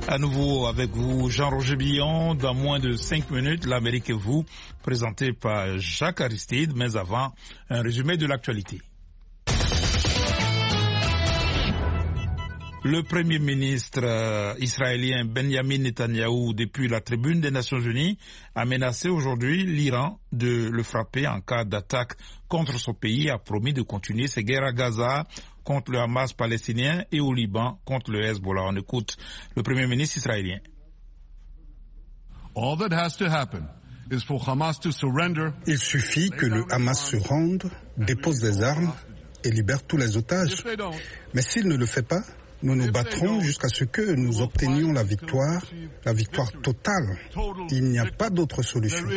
À nouveau avec vous, Jean-Roger Billon, dans moins de 5 minutes, l'Amérique et vous, présenté par Jacques Aristide, mais avant, un résumé de l'actualité. Le Premier ministre israélien Benjamin Netanyahou, depuis la tribune des Nations Unies, a menacé aujourd'hui l'Iran de le frapper en cas d'attaque contre son pays, a promis de continuer ses guerres à Gaza contre le Hamas palestinien et au Liban contre le Hezbollah. On écoute le Premier ministre israélien. Il suffit que le Hamas se rende, dépose des armes et libère tous les otages. Mais s'il ne le fait pas, nous nous battrons jusqu'à ce que nous obtenions la victoire totale. Il n'y a pas d'autre solution.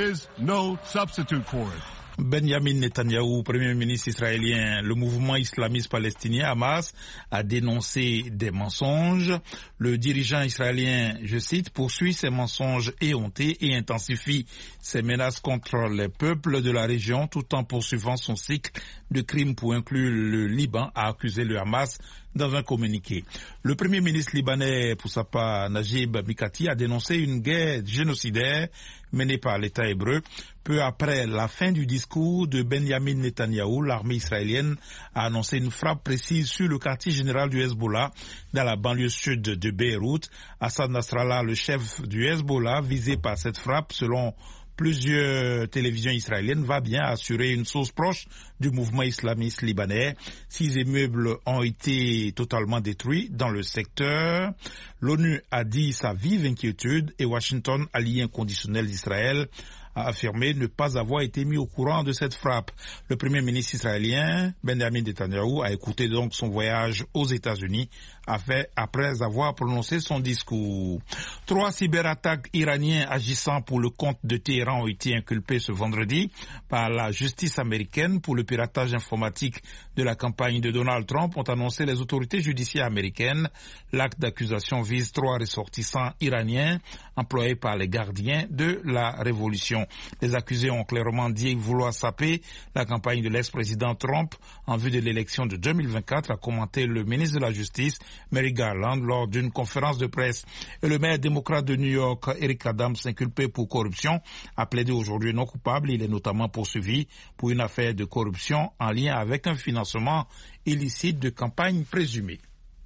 Benjamin Netanyahou, Premier ministre israélien, le mouvement islamiste palestinien Hamas a dénoncé des mensonges. Le dirigeant israélien, je cite, poursuit ses mensonges éhontés et intensifie ses menaces contre les peuples de la région tout en poursuivant son cycle de crimes pour inclure le Liban, a accusé le Hamas dans un communiqué. Le Premier ministre libanais, pour sa part, Najib Mikati, a dénoncé une guerre génocidaire menée par l'État hébreu. Peu après la fin du discours de Benjamin Netanyahou, l'armée israélienne a annoncé une frappe précise sur le quartier général du Hezbollah dans la banlieue sud de Beyrouth. Hassan Nasrallah, le chef du Hezbollah, visé par cette frappe, selon plusieurs télévisions israéliennes, va bien assurer une source proche du mouvement islamiste libanais. 6 immeubles ont été totalement détruits dans le secteur. L'ONU a dit sa vive inquiétude et Washington, allié inconditionnel d'Israël, a affirmé ne pas avoir été mis au courant de cette frappe. Le Premier ministre israélien, Benjamin Netanyahou, a écouté donc son voyage aux États-Unis après avoir prononcé son discours. 3 cyberattaques iraniens agissant pour le compte de Téhéran ont été inculpés ce vendredi par la justice américaine pour le piratage informatique de la campagne de Donald Trump, ont annoncé les autorités judiciaires américaines. L'acte d'accusation vise 3 ressortissants iraniens employés par les gardiens de la révolution. Les accusés ont clairement dit vouloir saper la campagne de l'ex-président Trump en vue de l'élection de 2024, a commenté le ministre de la Justice, Merrick Garland, lors d'une conférence de presse. Et le maire démocrate de New York, Eric Adams, inculpé pour corruption, a plaidé aujourd'hui non coupable. Il est notamment poursuivi pour une affaire de corruption en lien avec un financement illicite de campagne présumée.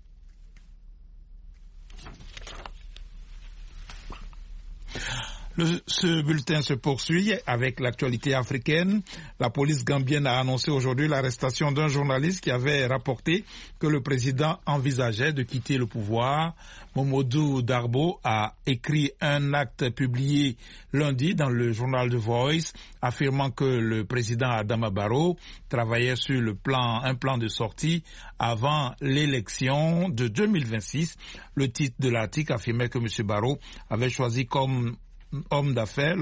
Ce bulletin se poursuit avec l'actualité africaine. La police gambienne a annoncé aujourd'hui l'arrestation d'un journaliste qui avait rapporté que le président envisageait de quitter le pouvoir. Momodou Darbo a écrit un acte publié lundi dans le journal The Voice, affirmant que le président Adama Barrow travaillait sur un plan de sortie avant l'élection de 2026. Le titre de l'article affirmait que M. Barrow avait choisi comme l'homme d'affaires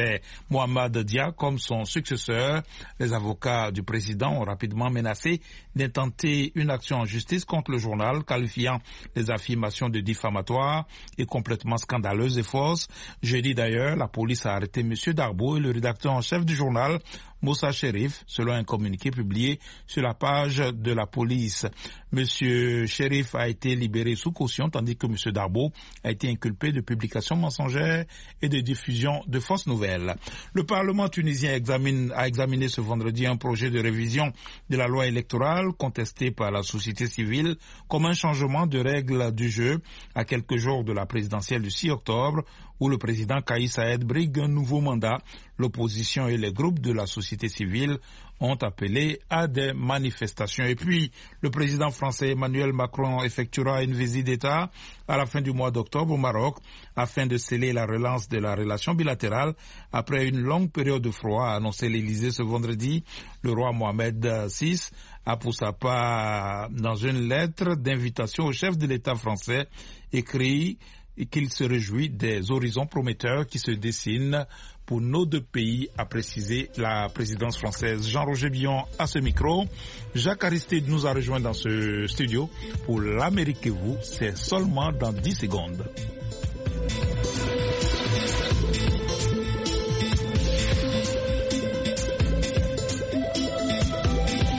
Mohamed Dia comme son successeur. Les avocats du président ont rapidement menacé d'intenter une action en justice contre le journal, qualifiant les affirmations de diffamatoires et complètement scandaleuses et fausses. Jeudi d'ailleurs, la police a arrêté M. Darbo et le rédacteur en chef du journal, Moussa Cherif, selon un communiqué publié sur la page de la police. Monsieur Cherif a été libéré sous caution, tandis que Monsieur Darbo a été inculpé de publication mensongère et de diffusion de fausses nouvelles. Le Parlement tunisien a examiné ce vendredi un projet de révision de la loi électorale contesté par la société civile comme un changement de règles du jeu à quelques jours de la présidentielle du 6 octobre, où le président Kais Saied brigue un nouveau mandat. L'opposition et les groupes de la société civile ont appelé à des manifestations. Et puis, le président français Emmanuel Macron effectuera une visite d'État à la fin du mois d'octobre au Maroc afin de sceller la relance de la relation bilatérale après une longue période de froid, a annoncé l'Élysée ce vendredi. Le roi Mohamed VI a pour sa part, dans une lettre d'invitation au chef de l'État français, écrit qu'il se réjouit des horizons prometteurs qui se dessinent pour nos 2 pays, a précisé la présidence française. Jean-Roger Billon à ce micro. Jacques Aristide nous a rejoint dans ce studio pour l'Amérique et vous. C'est seulement dans 10 secondes.